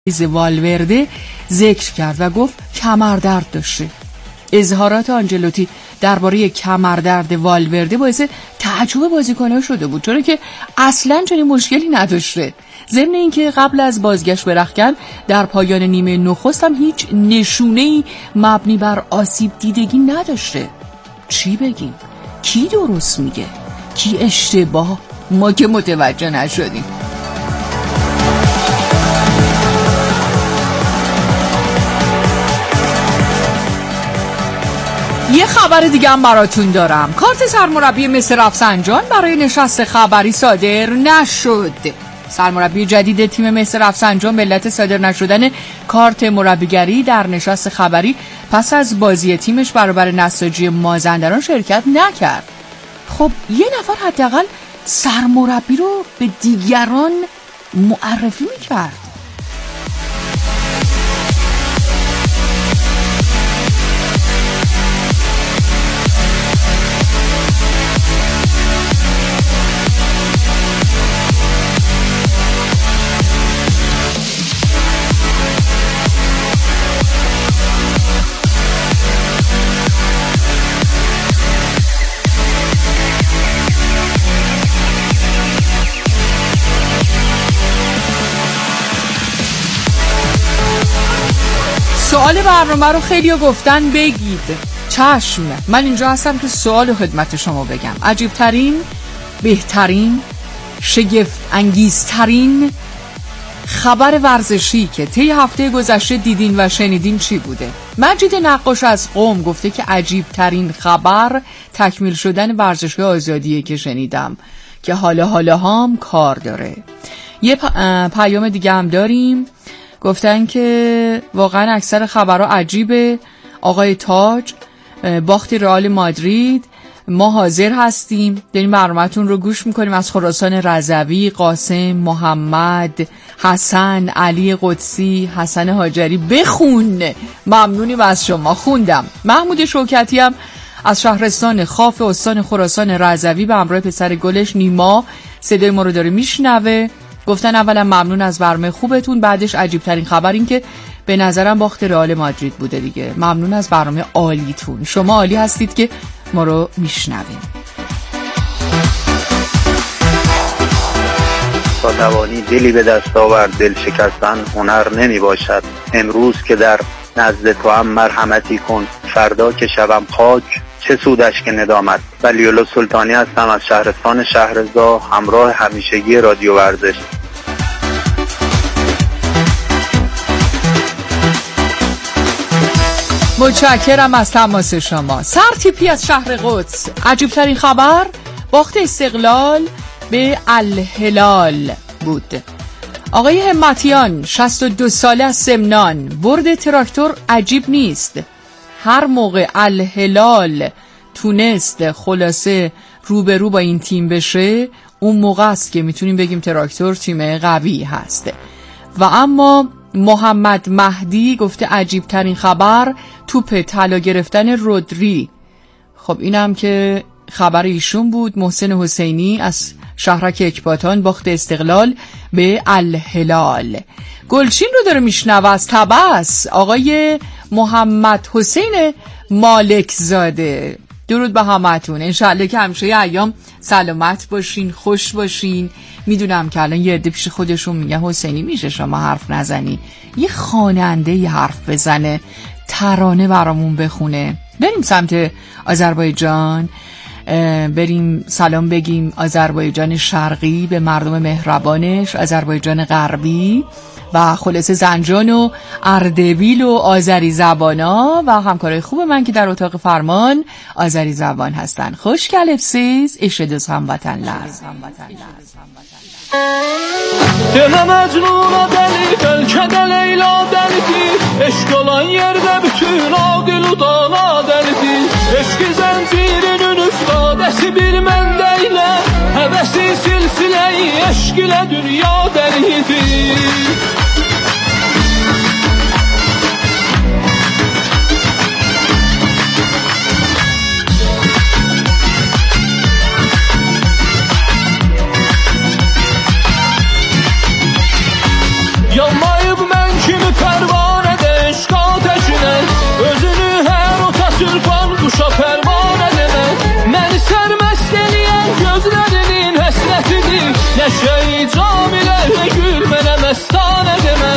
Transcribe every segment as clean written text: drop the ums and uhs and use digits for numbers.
والورده ذکر کرد و گفت کمردرد داشته. اظهارات آنجلوتی درباره کمردرد والورده باعث تعجب بازیکن‌ها شده بود، چون که اصلاً چنین مشکلی نداشته. ضمن اینکه قبل از بازگشت به رختکن در پایان نیمه نخست هم هیچ نشونه‌ای مبنی بر آسیب دیدگی نداشته. چی بگیم؟ کی درست میگه؟ کی اشتباه؟ ما که متوجه نشدیم. یه خبر دیگه هم براتون دارم. کارت سرمربی مصر رفسنجان برای نشست خبری صادر نشد. سرمربی جدید تیم مصر رفسنجان به علت صادر نشدن کارت مربیگری در نشست خبری پس از بازی تیمش برابر نساجی مازندران شرکت نکرد. خب یه نفر حداقل سرمربی رو به دیگران معرفی میکرد. سوال برنامه رو خیلی گفتن بگید. چشم، من اینجا هستم که سوال خدمت شما بگم. عجیبترین، بهترین، شگفت انگیزترین خبر ورزشی که طی هفته گذشته دیدین و شنیدین چی بوده؟ مجید نقاش از قم گفته که عجیبترین خبر تکمیل شدن ورزشگاه آزادیه که شنیدم که حالا هم کار داره. یه پیام دیگه هم داریم، گفتن که واقعا اکثر خبرها عجیبه. آقای تاج، باخت رئال مادرید، ما حاضر هستیم، داریم برنامه‌تون رو گوش میکنیم. از خراسان رضوی، قاسم، محمد، حسن، علی قدسی، حسن هاجری، بخون، ممنونیم از شما. خوندم. محمود شوکتی هم از شهرستان خاف استان خراسان رضوی به همراه پسر گلش نیما صدای ما رو داره میشنوه. گفتن اولا ممنون از برنامه خوبتون، بعدش عجیب ترین خبر این که به نظرم باخت رئال مادرید بوده دیگه. ممنون از برنامه عالیتون، شما عالی هستید که ما رو میشنویم. با توانی دلی به دست آورد، دل شکستن هنر نمی باشد. امروز که در نزد تو هم مرحمتی کن، فردا که شبم خاک چه سودش که ندامت. ولیعلا سلطانی هستم از شهرستان شهرزا، همراه همیشگی رادیو ورزش. متشکرم از تماس شما. سرتیپی از شهر قدس، عجیبترین خبر باخت استقلال به الهلال بود. آقای همتیان 62 ساله از سمنان، برد تراکتور عجیب نیست. هر موقع الهلال تونست خلاصه روبرو با این تیم بشه، اون موقع است که میتونیم بگیم تراکتور تیم قوی هست. و اما محمد مهدی گفته عجیب ترین خبر توپ طلا گرفتن رودری. خب اینم که خبر ایشون بود. محسن حسینی از شهرک اکباتان باخت استقلال به الهلال. گلچین رو داره میشنوه از طبس، آقای محمد حسین مالک زاده. درود به همتون، انشالله که همیشه ایام سلامت باشین، خوش باشین. میدونم که الان یه عده پیش خودشون میگن حسینی میشه شما حرف نزنی، یه خواننده یه حرف بزنه، ترانه برامون بخونه. بریم سمت آذربایجان، بریم سلام بگیم آذربایجان شرقی به مردم مهربانش، آذربایجان غربی و خلاصه زنجان و اردبیل و آذری زبانا و همکارای خوب من که در اتاق فرمان آذری زبان هستن. خوش کلفسیز عشق دوست هموطن لرز. Demə məcnuna dəli, bəlkədə Leyla dəlidir. Eşq olan yerdə bütün aqil udana dəlidir. Eşqi zəncirinin üstadəsi bir məndə ilə, həvəsi silsiləyi eşq ilə dünya dəlidir. Yanmayıb mən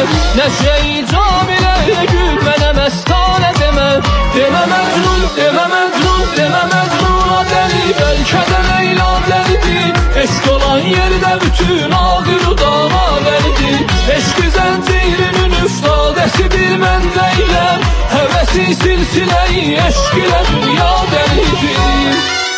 نشه جامیله گül mənə məstane demə demə məcnun o deli bəlkə də Leyla dəlidir eşq olan yerdə bütün ağır dana dəlidir eşqi zəncirinin üstadəsi bir mən deyiləm həvəsi silsiləyi eşq ilə dünya dəlidir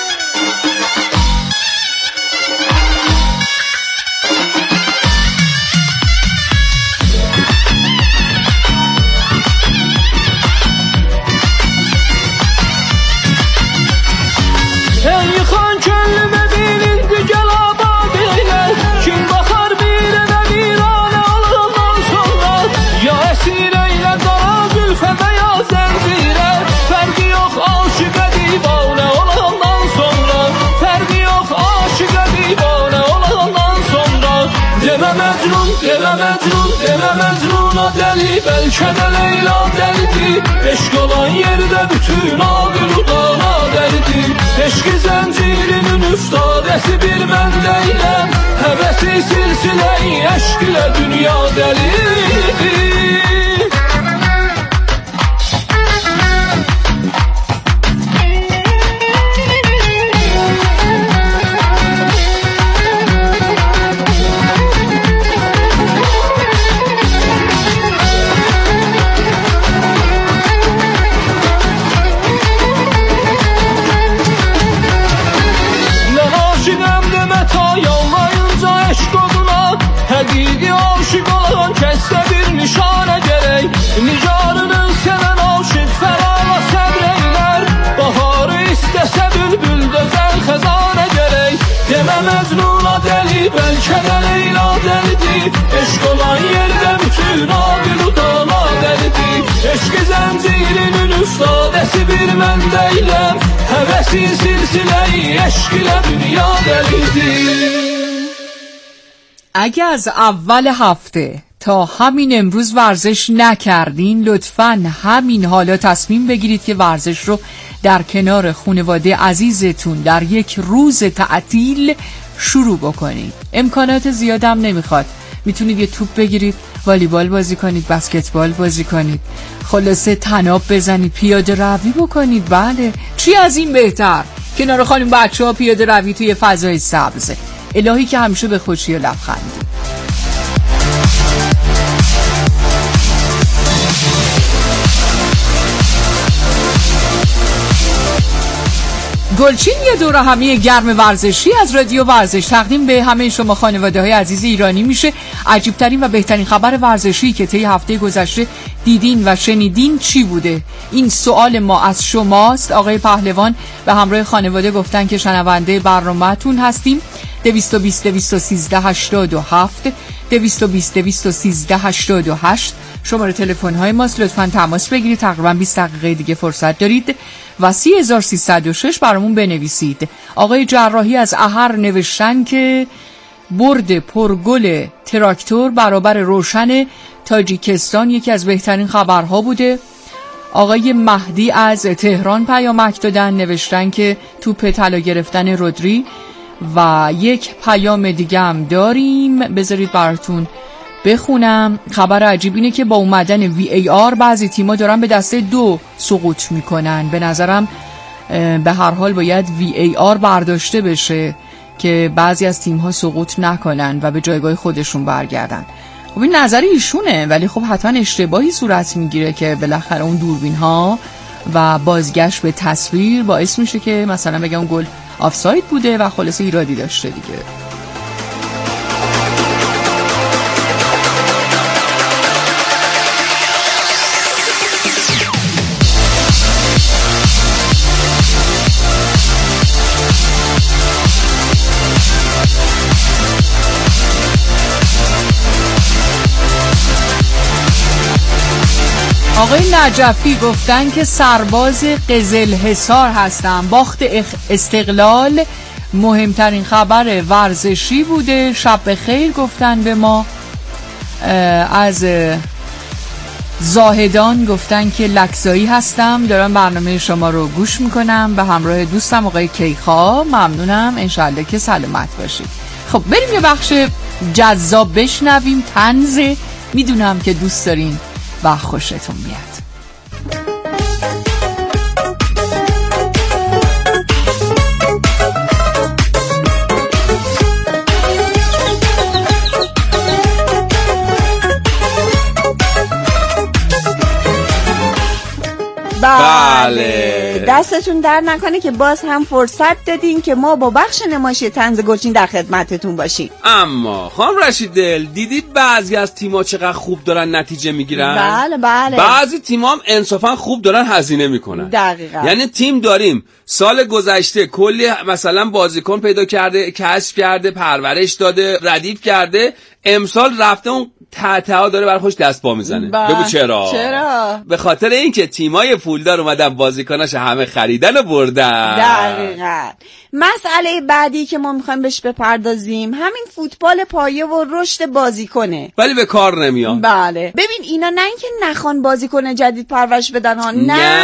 Demə məcnun o deli bəlkə də Leyla dəlidir eşq olan yerdə bütün ağır dana dəlidir eşqi zəncirinin üstadəsi bir mən deyiləm həvəsi silsiləyi eşq ilə dünya dəlidir Həqiqi aşıq olan kəsdə bir nişanə gərək Nigarının sevən aşıq fərala səbr eylər Baharı istəsə bülbül dözən xəzanə gərək Demə məcnuna dəli bəlkə də Leyla dəlidir eşq olan yerdə bütün ağır dana dəlidir eşqi zəncirinin üstadəsi bir mən deyiləm həvəsi silsiləyi eşq ilə dünya dəlidir اگه از اول هفته تا همین امروز ورزش نکردین لطفاً همین حالا تصمیم بگیرید که ورزش رو در کنار خانواده عزیزتون در یک روز تعطیل شروع بکنید. امکانات زیادم نمیخواد، میتونید یه توپ بگیرید، والیبال بازی کنید، بسکتبال بازی کنید، خلاصه طناب بزنید، پیاده روی بکنید. بله، چی از این بهتر؟ کنار خانم بچه‌ها پیاده روی توی فضای سبز. الهی که همیشه به خوشی و لبخندی. گلچین یه دوره همی گرم ورزشی از رادیو ورزش تقدیم به همه شما خانواده های عزیز ایرانی میشه. عجیبترین و بهترین خبر ورزشی که طی هفته گذشته دیدین و شنیدین چی بوده؟ این سوال ما از شماست. آقای پهلوان به همراه خانواده گفتن که شنونده برنامه‌تون هستیم. 220 213 87 220 213 88 شماره تلفن های ماست. لطفاً تماس بگیرید. تقریباً 20 دقیقه دیگه فرصت دارید و 30306 برامون بنویسید. آقای جراحی از احر نوشتن که برد پرگل تراکتور برابر روشن تاجیکستان یکی از بهترین خبرها بوده. آقای مهدی از تهران پیامک دادن، نوشتن که توپ طلا گرفتن رودری و یک پیام دیگه هم داریم، بذارید براتون بخونم. خبر عجیب اینه که با اومدن VAR بعضی تیم‌ها دارن به دسته 2 سقوط میکنن. به نظرم به هر حال باید VAR برداشته بشه که بعضی از تیم‌ها سقوط نکنن و به جایگاه خودشون برگردن. خب این نظر ایشونه، ولی خب حتما اشتباهی صورت میگیره که بالاخره اون دوربین‌ها و بازگشت به تصویر باعث میشه که مثلا بگم اون گل آفساید بوده و خلاصه ایرادی داشته دیگه. آقای نجفی گفتن که سرباز قزلحصار هستم. باخت استقلال مهمترین خبر ورزشی بوده. شب بخیر گفتن به ما. از زاهدان گفتن که لکزایی هستم، دارم برنامه شما رو گوش میکنم به همراه دوستم آقای کیخا. ممنونم، انشالله که سلامت باشید. خب بریم یه بخش جذاب بشنویم، طنز میدونم که دوست دارین و خوشتون میاد. بله دستتون در نکنه که باز هم فرصت دادین که ما با بخش نمایشی طنز گلچین در خدمتتون باشیم. اما خانم رشید دل، دیدید بعضی از تیم‌ها چقدر خوب دارن نتیجه میگیرن؟ بله بله. بعضی تیم‌ها هم انصافا خوب دارن هزینه میکنن. دقیقاً. یعنی تیم داریم سال گذشته کلی مثلا بازیکن پیدا کرده، کسب کرده، پرورش داده، ردیف کرده، امسال رفته اون تحتها داره برای خوش دست پا میزنه. بگو چرا؟ به خاطر اینکه تیمای پولدار اومدن بازیکناش همه خریدن و بردن. دقیقاً. مسئله بعدی که ما میخوایم بهش بپردازیم همین فوتبال پایه و رشد بازیکنه، ولی به کار نمیاد. بله ببین اینا نه اینکه نخوان بازیکن جدید پرورش بدن ها،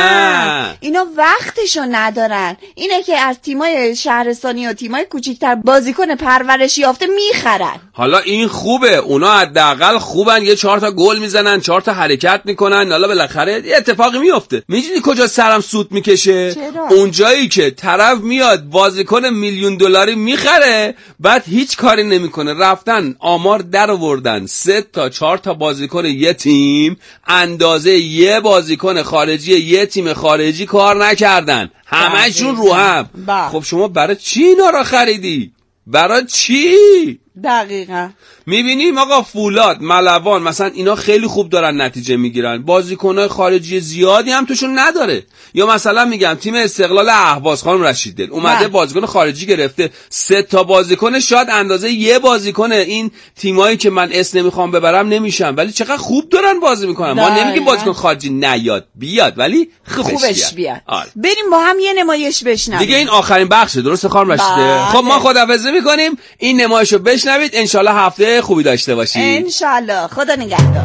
نه اینا وقتشو ندارن. اینه که از تیمای شهرستانی و تیمای کوچیک‌تر بازیکن پرورشی یافته میخرن. حالا این خوبه، اونا حداقل خوبن، یه 4 تا گل میزنن، 4 تا حرکت میکنن، حالا بالاخره یه اتفاقی میفته. میدونی کجا سرم سود میکشه؟ اون جایی که طرف میاد بازیکن میلیون دلاری میخره بعد هیچ کاری نمیکنه. رفتن آمار در آوردن 3 تا 4 تا بازیکن یه تیم اندازه یه بازیکن خارجی یه تیم خارجی کار نکردن، همه‌شون رو هم. خب شما برای چی اینا را خریدی؟ برای چی؟ دقیقاً. میبینیم آقا فولاد، ملوان مثلا اینا خیلی خوب دارن نتیجه میگیرن، بازیکنای خارجی زیادی هم توشون نداره. یا مثلا میگم تیم استقلال اهواز، خانم رشید دل اومده بازیکن خارجی گرفته، 3 تا بازیکن شاید اندازه یه بازیکن این تیمایی که من اسم نمیخوام ببرم نمیشن، ولی چقدر خوب دارن بازی میکنن. ما نمیگیم بازیکن خارجی نیاد بیاد، ولی خوبش بیاد. بریم با هم یه نمایش بشنویم دیگه. این آخرین بخشه، درسته خانم رشید دل؟ خب ما خداحافظی میکنیم، این نمایشو بشنوید، انشالله هفته خوبی داشته باشید. انشالله. خدا نگهدار.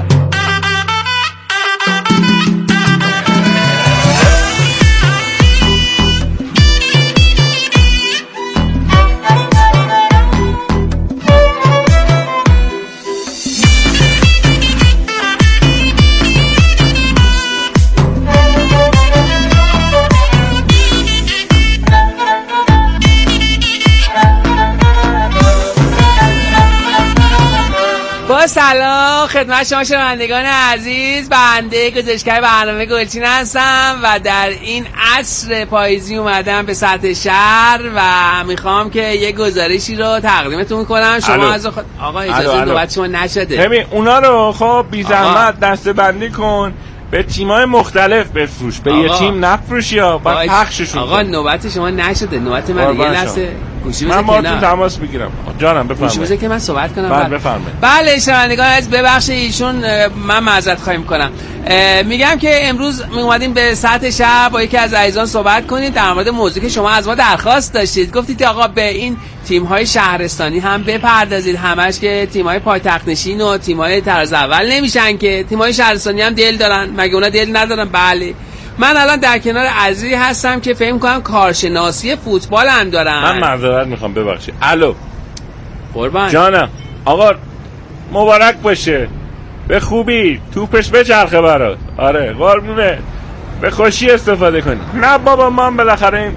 سلام خدمت شما شنوندگان عزیز، بنده گزارشگر برنامه گلچین هستم و در این عصر پاییزی اومدم به سطح شهر و میخوام که یه گزارشی رو تقدیمتون کنم. شما از آقا اجازه نوبت شما نشده. ببین اونا رو خب بی زحمت دسته بندی کن، به تیمای مختلف بفروش، به یه تیم نفروشی یا بعد پخششون. آقا نوبت شما نشده، نوبت من. یه لحظه گوشی بزن، من باهاتون تماس میگیرم. جانم بفرمایید. گوشی بزن که من صحبت کنم. بله بفرمایید. بله شنوندگان عزیز ببخشید ایشون من معذرت خواهی میکنم. میگم که امروز می اومدیم به سطح شهر با یکی از عزیزان صحبت کنید در مورد موضوعی که شما از ما درخواست داشتید. گفتید آقا به این تیم‌های شهرستانی هم بپردازید، همش که تیم‌های پایتخت نشین و تیم‌های طراز اول نمیشن که تیم‌های شهرستانی هم دل دارن، مگه اونا دل ندارن؟ بله. من الان در کنار عزیزی هستم که فکر می‌کنم کارشناسی فوتبال هم دارن. من معذرت میخوام ببخشید. الو قربان جانم. آقا مبارک باشه، به خوبی توپش بچرخه برات. آره قربونه، به خوشی استفاده کنی. نه بابا ما هم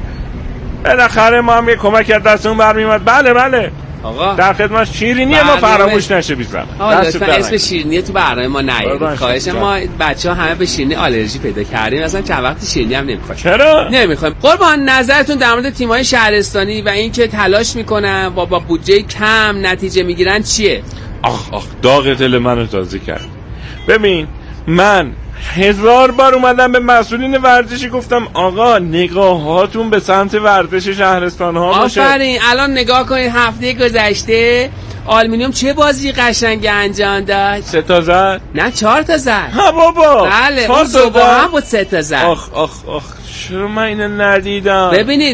بالاخره ما هم یه کمک از دستمون برمیومد. بله آقا در خدمت. شیرینی ما فراموش نشه بیزن. لطفا اسم شیرینی تو برنامه ما نیارید خواهش. ما بچه‌ها همه به شیرینی آلرژی پیدا کردیم، مثلا چند وقت شیرینی هم نمی‌خوایم. چرا نمی‌خوایم؟ قربان نظرتون در مورد تیم‌های شهرستانی و اینکه تلاش میکنن و با بودجه کم نتیجه میگیرن چیه؟ آخ داغ دل منو تازه کرد. ببین من 1000 بار اومدم به مسئولین ورزشی گفتم آقا نگاهاتون به سمت ورزش شهرستان ها باشه. آفرین. الان نگاه کنید هفته گذشته آلومینیوم چه بازی قشنگ انجام داد. 3 تا زد؟ نه 4 تا زد. ها بابا. بله اون زوبا هم بود 3 تا زد. آخ چرا من اینو ندیدم؟ ببینید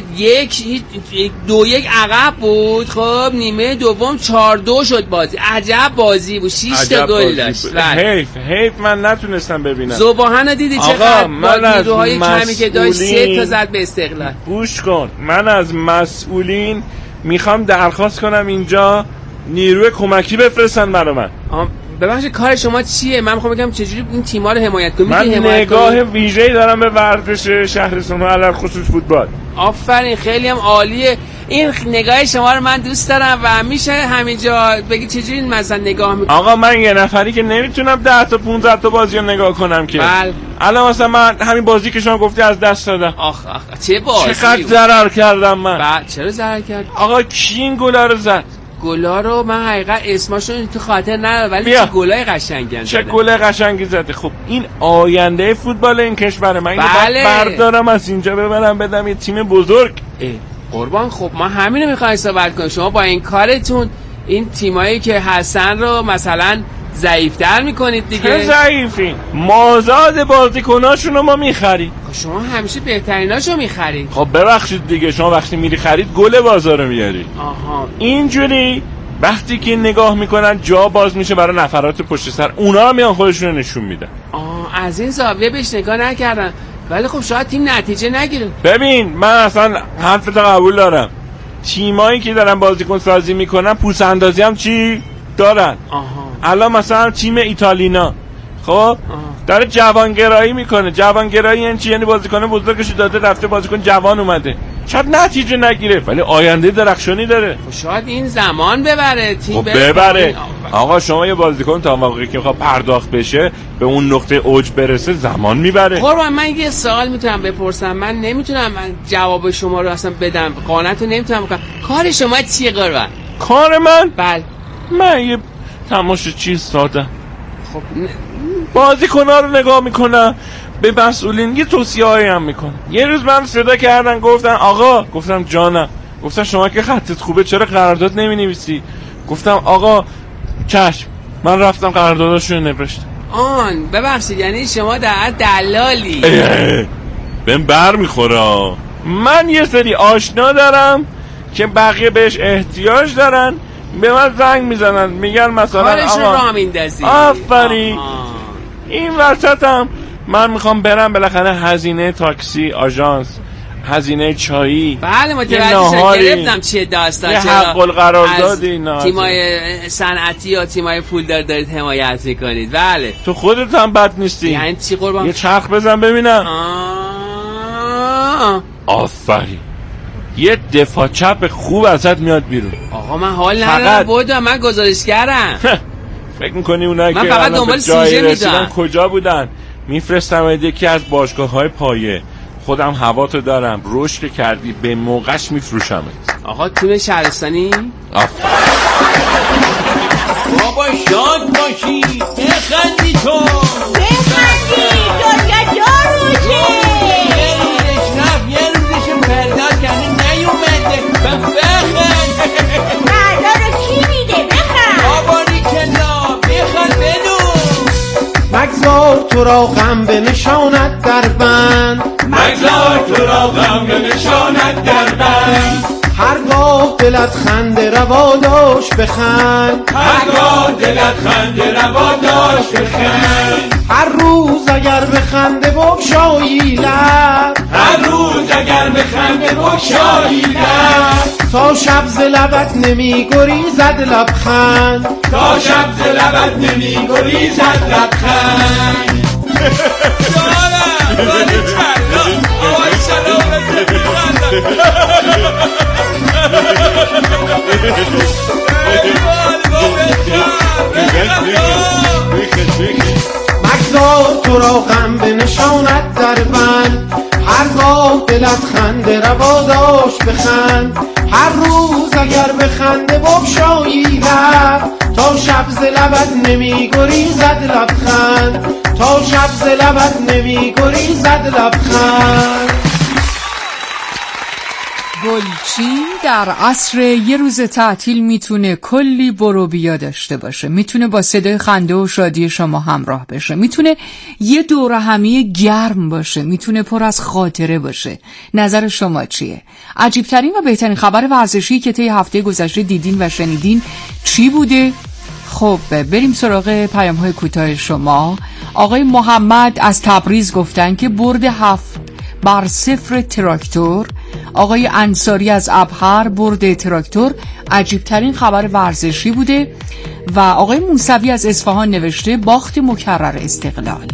2-1 عقب بود، خب نیمه دوم 4-2 شد بازی. عجب بازی بود، 6 تا گل داشت. حیف من نتونستم ببینم. زوباهن دیدی چقدر با نیروهای کمی که داشت 3 تا زد به استقلال. گوش کن، من از مسئولین میخوام درخواست کنم اینجا نیروی کمکی بفرستن برای من. ببخشید کار شما چیه؟ من میخوام بگم چجوری این تیم‌ها رو حمایت کنید. من نگاه ویژه‌ای دارم به ورزش شهرستان و علل خصوص فوتبال. آفرین، خیلی هم عالیه. این نگاه شما رو من دوست دارم و میشه همینجا بگید چجوری مثلا نگاه میکنید؟ آقا من یه نفری که نمیتونم 10 تا 15 تا بازی رو نگاه کنم که. بله. الان مثلا من همین بازی که شما گفتی از دست دادم. آخ چه بازی؟ چقدر ضرر کردم من. چرا ضرر کرد؟ آقا کی این گلا رو زد؟ گلا رو من حقیقت اسمشون تو خاطر ندارم، ولی چه گلای قشنگی زده. چه گل قشنگی زده. خب این آینده فوتبال این کشور من. بله. بردارم از اینجا ببرم بدم یه تیم بزرگ. قربان خب ما همینو میخوایم صحبت کنیم. شما با این کارتون این تیمایی که هستن رو مثلا ضعیف‌تر میکنید دیگه. چه ضعیفی؟ مازاد بازیکناشونو ما میخریم. شما همیشه بهتریناشو میخرید. خب ببخشید دیگه، شما وقتی میری خرید گل بازار رو میاری. آها. اینجوری وقتی که نگاه میکنن جا باز میشه برای نفرات پشت سر، اونا میان خودشون رو نشون میدن. از این زاویه بهش نگاه نکردم، ولی خب شاید تیم نتیجه نگیره. ببین من اصلا حرفتو قبول دارم. تیمایی که دارن بازیکن سازی میکنن پوست اندازی هم چی دارن. الان مثلا تیم ایتالینا خب داره جوانگرایی میکنه. جوانگرایی یعنی چی؟ یعنی بازیکن بزرگش داده رفته بازیکن جوان اومده، شاید نتیجه نگیره ولی آینده درخشانی داره. شاید این زمان ببره تیم ببره. آقا شما یه بازیکن تا موقعی که میخواد پرداخت بشه به اون نقطه اوج برسه زمان میبره. قربان من یه سوال میتونم بپرسم؟ من نمیتونم جواب شما رو اصلا بدم، قانعتو نمیتونم بکنم. کار شما چیه قربان؟ کار من؟ بله من یه تماشاچی ساده. خب بازیکن‌ها رو نگاه میکنم، به مسئولین یه توصیه‌ای هم میکنم. یه روز من صدا کردن گفتن آقا، گفتم جانم، گفتن شما که خطت خوبه چرا قرارداد نمی‌نویسی؟ گفتم آقا چشم. من رفتم قرارداداشو نوشتم. ببخشید یعنی شما در دلالی؟ بهم برمیخوره. من یه سری آشنا دارم که بقیه بهش احتیاج دارن، به من زنگ میزنن میگن مثلا کارشون راه میندازی. آفرین. این وسطم من میخوام برم بالاخره هزینه تاکسی، آژانس، هزینه چایی. بله متوجه گرفتم چیه داستان. یه حق القراردادی اینا. تیمای صنعتی یا تیمای پولدار دارید حمایت میکنید. بله تو خودت هم بد نیستی. یعنی چی قربان؟ یه چرخ بزن ببینم. آفرین. یه دفاع چپ خوب ازت میاد بیرون. آقا من حال ندارم بودم، من گزارشگرم. فکر میکنی اونایی که من فقط دنبال سوژه میدونم کجا بودن؟ میفرستم یکی از باشگاه‌های پایه. خودم هوا تو دارم، رشد کردی به موقعش میفروشمت. آقا تیم شهرستانی؟ بابا شاد باشی، بخندی تو، بخندی دنیا جاروشه. یه روزشم پرداز کنه نیومده، بخند. پرداز رو کی میده؟ بخند. آبانی کلا بخند بدون. مگذار تو را غم به نشانت در بند، مگذار تو را غم به نشانت در بند. هرگاه دلت خنده روا داشت بخند، هرگاه دلت خنده روا داشت بخند. هر روز اگر به خنده بگشایی لب، هر روز اگر به خنده بگشایی لب. تا شب ز لبت نمی گریزد لبخند، تا شب ز لبت نمی گریزد لبخند. جانم ولی کلا آوای سلامت مگذار تو را غم به نشانت در بند، هرگاه دلت خنده روا داشت بخند. هر روز اگر به خنده بگشایی لب، تا شب ز لبت نمی گریزد لبخند، تا شب ز لبت نمی گریزد لبخند. گلچین در عصر یه روز تعطیل میتونه کلی برو بیا داشته باشه، میتونه با صدای خنده و شادی شما همراه بشه، میتونه یه دوره همی گرم باشه، میتونه پر از خاطره باشه. نظر شما چیه؟ عجیبترین و بهترین خبر ورزشی که طی هفته گذشته دیدین و شنیدین چی بوده؟ خب بریم سراغ پیام‌های کوتاه شما. آقای محمد از تبریز گفتن که برد 7-0 تراکتور آقای انصاری از ابهر برد تراکتور عجیبترین خبر ورزشی بوده و آقای موسوی از اصفهان نوشته باخت مکرر استقلال.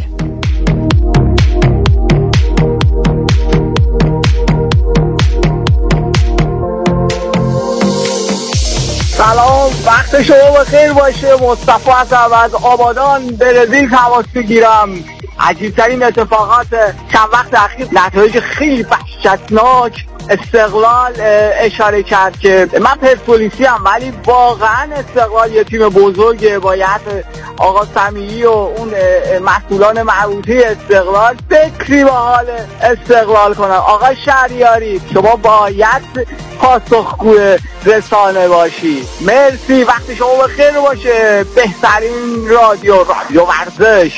سلام، وقت شما بخیر باشه. مصطفی هستم از آبادان برزیل تماس میگیرم. عجیبترین اتفاقات چند وقت اخیر، نتایج خیلی وحشتناک. استقلال اشاره کرد که من پرسپولیسی ام، ولی واقعا استقلال یه تیم بزرگه. باید آقا سمیعی و اون مسئولان مربوطه استقلال فکری به حال استقلال کنن. آقا شهریاری، شما باید پاسخگو رسانه باشی. مرسی، وقت شما بخیر باشه. بهترین رادیو ورزش.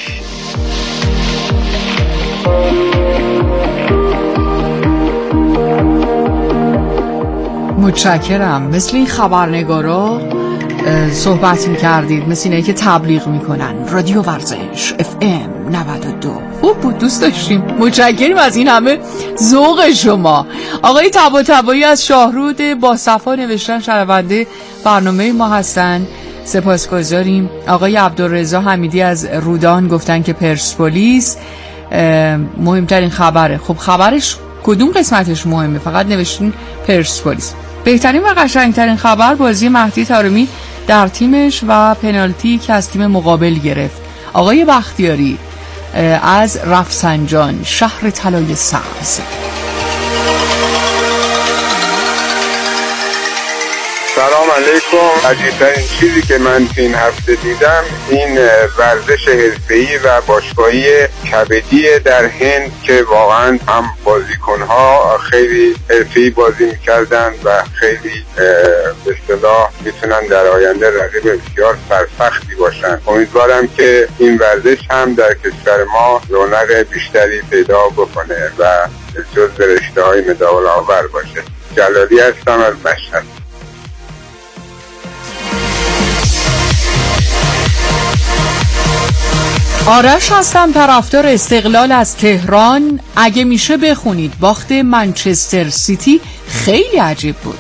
متشکرم. مثل این خبرنگارا صحبت میکردید، مثل اینایی که تبلیغ میکنن رادیو ورزش FM 92. خوب بود، دوست داشتیم. متشکریم از این همه ذوق شما. آقای طباطبایی از شاهرود با صفا نوشتن شنونده برنامه ما هستن، سپاسگزاریم. آقای عبدالرضا حمیدی از رودان گفتن که پرسپولیس مهمترین خبره. خب خبرش کدوم قسمتش مهمه؟ فقط نوشتین پرسپولیس. بهترین و قشنگترین خبر بازی مهدی طارمی در تیمش و پنالتی که از تیم مقابل گرفت. آقای بختیاری از رفسنجان، شهر طلای سبز. سلام علیکم. عجیبترین چیزی که من این هفته دیدم این ورزش حرفه‌ای و باشگاهی کبدی در هند که واقعا هم بازیکنها خیلی حرفه‌ای بازی میکردن و خیلی به اصطلاح میتونن در آینده رقیب بسیار سرسختی باشن. امیدوارم که این ورزش هم در کشور ما رونق بیشتری پیدا بکنه و جزو رشته‌های مدال آور باشه. جلالی هستم از مشهد. آرش هستم، طرفدار استقلال از تهران. اگه میشه بخونید باخت منچستر سیتی خیلی عجیب بود.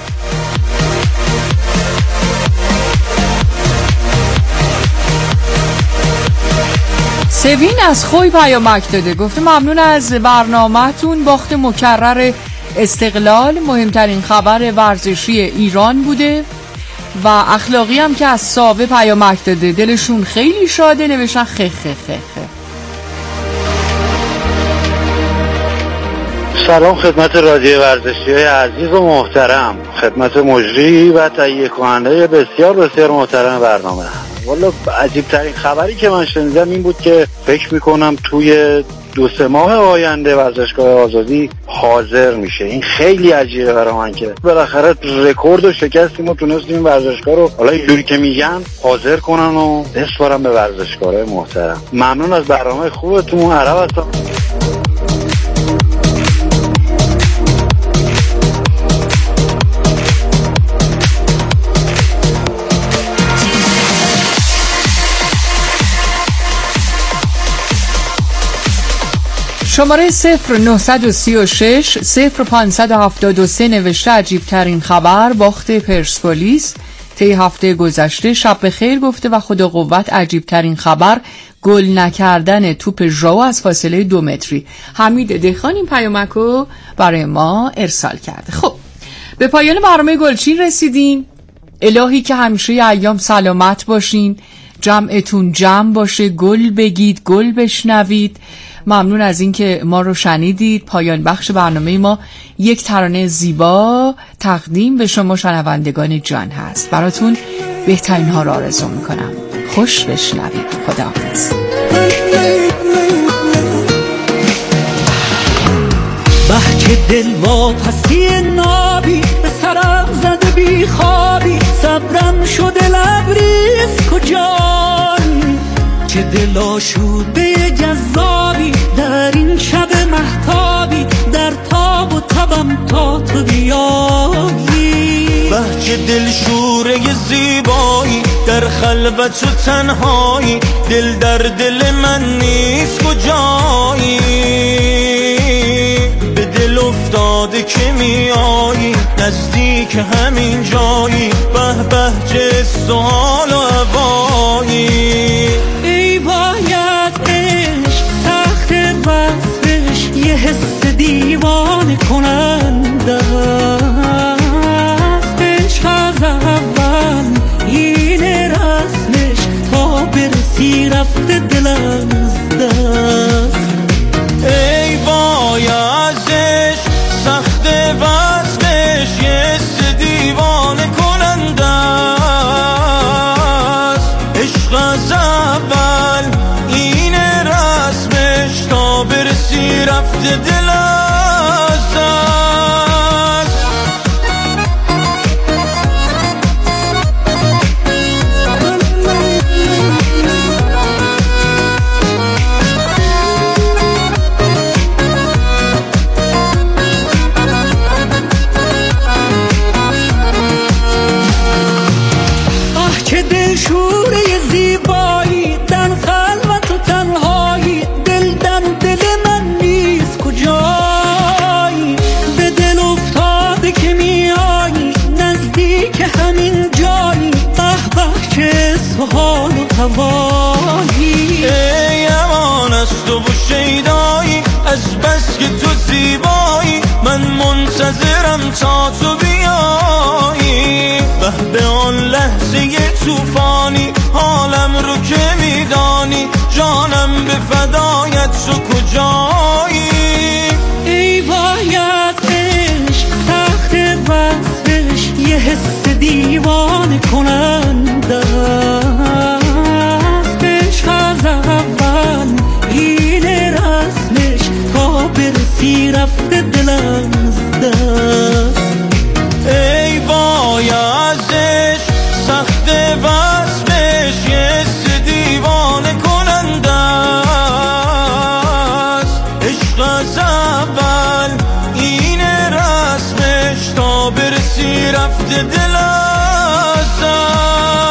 سوین از خوی پیامک داده، گفته ممنون از برنامه‌تون. باخت مکرر استقلال مهمترین خبر ورزشی ایران بوده. و اخلاقی هم که از ساوه پیامک داده، دلشون خیلی شاده، نوشتن خه خه خه خه. سلام خدمت رادیو ورزشی های عزیز و محترم، خدمت مجری و تهیه کننده بسیار بسیار محترم برنامه. والا عجیب ترین خبری که من شنیدم این بود که فکر میکنم توی 2-3 ماه آینده ورزشگاه آزادی حاضر میشه. این خیلی عجیبه برای من که بالاخره رکورد رو شکستیم و تونستیم ورزشگاه رو حالا اینجوری که میگن حاضر کنن و بسپارن به ورزشکارای محترم. ممنون از برنامه خوبتون. عرب هستم. شماره 0936 0573 نوشته عجیب ترین خبر باخت پرسپولیس طی هفته گذشته. شب بخیر گفته و خدا قوت عجیب ترین خبر گل نکردن توپ ژائو از فاصله 2 متری. حمید دهخان این پیامکو برای ما ارسال کرده. خب به پایان برنامه گلچین رسیدیم. الهی که همیشه ایام سلامت باشین، جمعتون جمع باشه، گل بگید، گل بشنوید. ممنون از اینکه ما رو شنیدید. پایان بخش برنامه ما یک ترانه زیبا تقدیم به شما شنوندگان جان هست. براتون بهترین ها رو آرزو میکنم. خوش بشنوید. خداحافظ. بحک دل واپسی نابی به سرم زده بی خوابی، صبرم شده لبریز کجان، چه دل آشوده جذابی در این شب مهتابی، در تاب و تبم تا تو بیایی. بهچه دل شوره زیبایی در خلوت و تنهایی، دل در دل من نیست کجایی، به دل افتاد افتاده که میایی نزدیک همین جایی به به چه سال و هوایی ای باید عشق تخت وصفش یه حس دیوانه کننده عشق از اول این رسمش تا برسی رفته دل از دست ای بایزش سخت وصفش یه حس دیوانه کننده است عشق از اول این رسمش تا برسی رفته دل از دست حال و هوایی ای امان از تو و شیدایی از بس که تو زیبایی من منتظرم تا تو بیایی به آن لحظه توفانی حالم رو که میدانی جانم به فدایت تو کجایی ای باید عشق تخت وصفش یه حس دیوانه کننده عشق از اول این رسمش تا برسی رفته دل از دست ای بایزش سخت وصفش یه حس دیوانه کننده است عشق از اول این رسمش تا برسی رفته دل از دست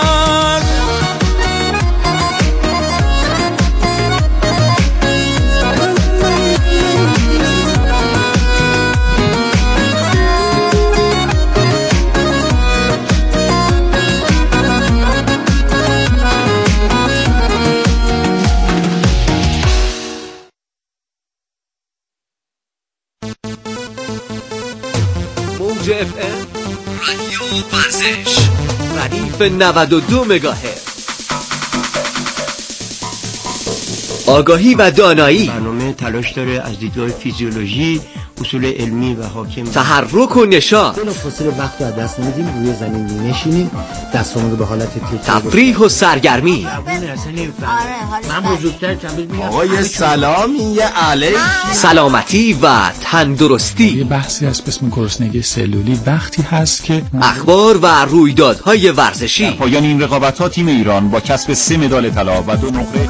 موج FM رادیو ورزش ردیف 92 مگاهرتز آگاهی و دانایی برنامه تلاش داره از دیدگاه فیزیولوژی اصول علمی و حاکم تحرک و نشاط بلافاصله وقت رو از دست نمیدیم روی زمین می‌نشینیم دستامون رو به حالت تفریح و سرگرمی من بزرگتر تبریک میگم آقای سلام این یه علیک سلامتی و تندرستی یه بحثی هست به اسم گرسنگی سلولی وقتی هست که اخبار و رویدادهای ورزشی پایان این رقابت‌ها تیم ایران با کسب 3 مدال طلا و 2 نقره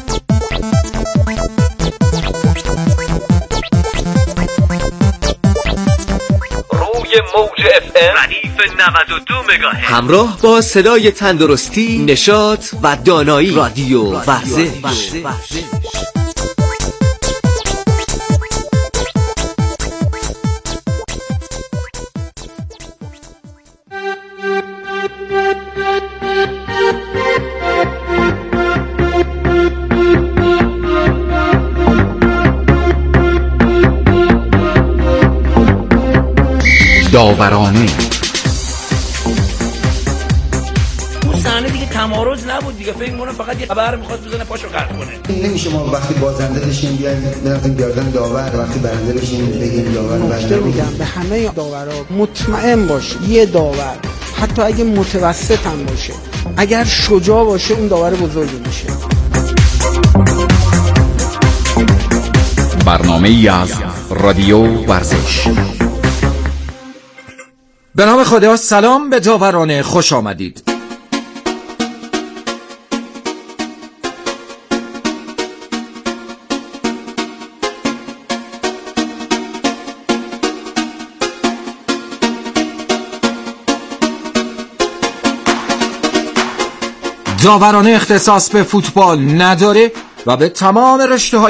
موج FM ردیف 92 مگاهرتز همراه با صدای تندرستی، نشاط و دانایی رادیو ورزش. داورانه اون صحنه دیگه تمارض نبود دیگه، فکر کنم فقط یه خبر می‌خواست بزنه پاشو قطع کنه. نمیشه ما وقتی بازنده بشیم بیایم بریم گردن داور، وقتی برنده بشیم بگیم داور برنده. میگم به همه داورا مطمئن باش یه داور حتی اگه متوسط هم باشه اگر شجاع باشه اون داور بزرگی میشه. برنامه‌ای از رادیو ورزش. به نام خدا، سلام به داورانه، خوش آمدید. داورانه اختصاص به فوتبال نداره و به تمام رشته‌های